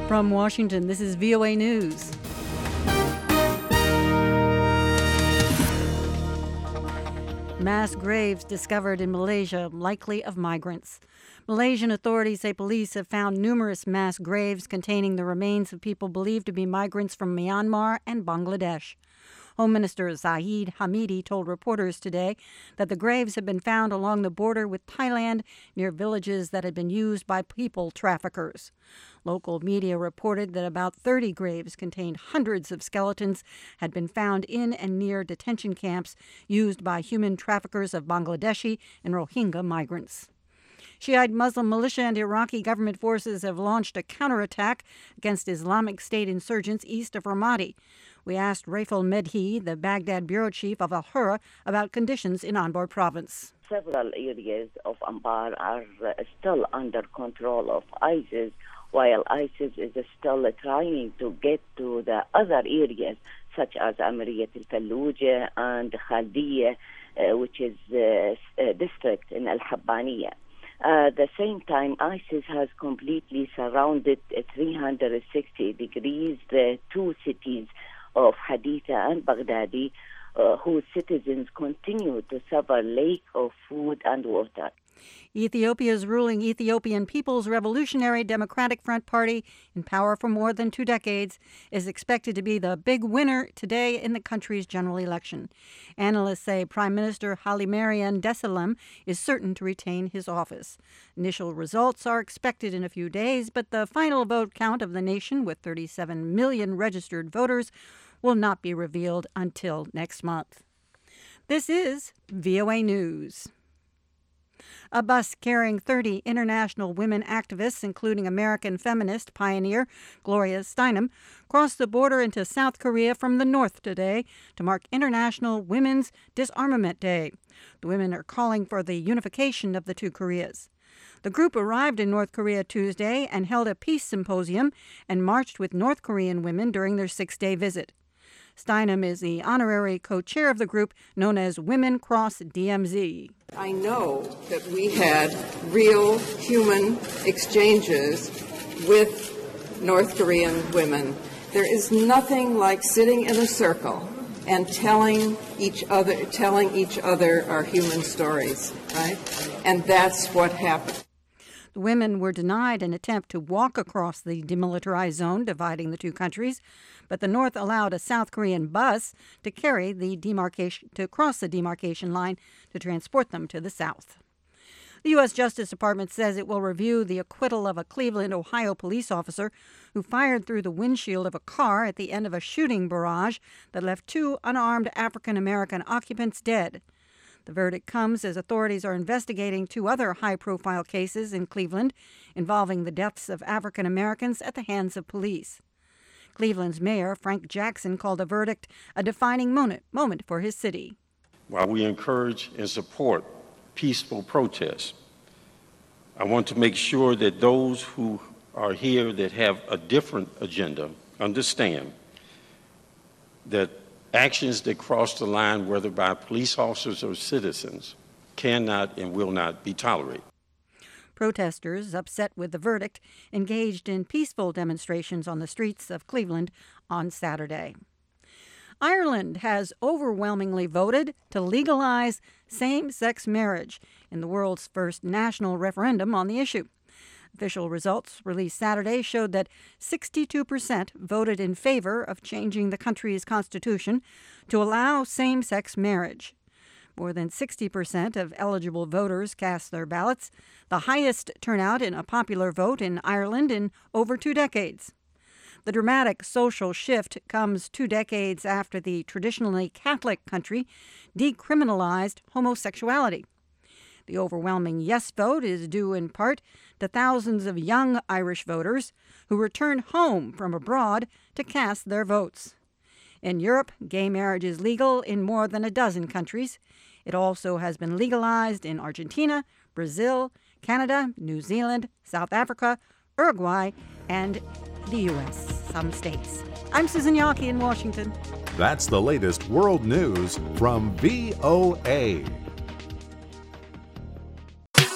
From Washington, this is VOA News. Mass graves discovered in Malaysia, likely of migrants. Malaysian authorities say police have found numerous mass graves containing the remains of people believed to be migrants from Myanmar and Bangladesh. Home Minister Zahid Hamidi told reporters today that the graves had been found along the border with Thailand near villages that had been used by people traffickers. Local media reported that about 30 graves contained hundreds of skeletons had been found in and near detention camps used by human traffickers of Bangladeshi and Rohingya migrants. Shiite Muslim militia and Iraqi government forces have launched a counterattack against Islamic State insurgents east of Ramadi. We asked Rafal Medhi, the Baghdad bureau chief of Al-Hurra, about conditions in Anbar province. Several areas of Anbar are still under control of ISIS, while ISIS is still trying to get to the other areas, such as Amariyat al-Fallujah and Khaldiya, which is a district in Al-Habbaniyah. At the same time, ISIS has completely surrounded 360 degrees the two cities of Haditha and Baghdadi, whose citizens continue to suffer lack of food and water. Ethiopia's ruling Ethiopian People's Revolutionary Democratic Front Party, in power for more than 2 decades, is expected to be the big winner today in the country's general election. Analysts say Prime Minister Hailemariam Desalegn is certain to retain his office. Initial results are expected in a few days, but the final vote count of the nation, with 37 million registered voters, will not be revealed until next month. This is VOA News. A bus carrying 30 international women activists, including American feminist pioneer Gloria Steinem, crossed the border into South Korea from the north today to mark International Women's Disarmament Day. The women are calling for the unification of the two Koreas. The group arrived in North Korea Tuesday and held a peace symposium and marched with North Korean women during their 6-day visit. Steinem is the honorary co-chair of the group known as Women Cross DMZ. I know that we had real human exchanges with North Korean women. There is nothing like sitting in a circle and telling each other our human stories, right? And that's what happened. The women were denied an attempt to walk across the demilitarized zone dividing the two countries, but the North allowed a South Korean bus to cross the demarcation line to transport them to the South. The U.S. Justice Department says it will review the acquittal of a Cleveland, Ohio police officer who fired through the windshield of a car at the end of a shooting barrage that left 2 unarmed African-American occupants dead. The verdict comes as authorities are investigating 2 other high-profile cases in Cleveland involving the deaths of African Americans at the hands of police. Cleveland's mayor, Frank Jackson, called the verdict a defining moment for his city. While we encourage and support peaceful protests, I want to make sure that those who are here that have a different agenda understand that actions that cross the line, whether by police officers or citizens, cannot and will not be tolerated. Protesters, upset with the verdict, engaged in peaceful demonstrations on the streets of Cleveland on Saturday. Ireland has overwhelmingly voted to legalize same-sex marriage in the world's first national referendum on the issue. Official results released Saturday showed that 62% voted in favor of changing the country's constitution to allow same-sex marriage. More than 60% of eligible voters cast their ballots, the highest turnout in a popular vote in Ireland in over 2 decades. The dramatic social shift comes 2 decades after the traditionally Catholic country decriminalized homosexuality. The overwhelming yes vote is due in part to thousands of young Irish voters who returned home from abroad to cast their votes. In Europe, gay marriage is legal in more than a dozen countries. It also has been legalized in Argentina, Brazil, Canada, New Zealand, South Africa, Uruguay, and the U.S., some states. I'm Susan Yawkey in Washington. That's the latest world news from VOA.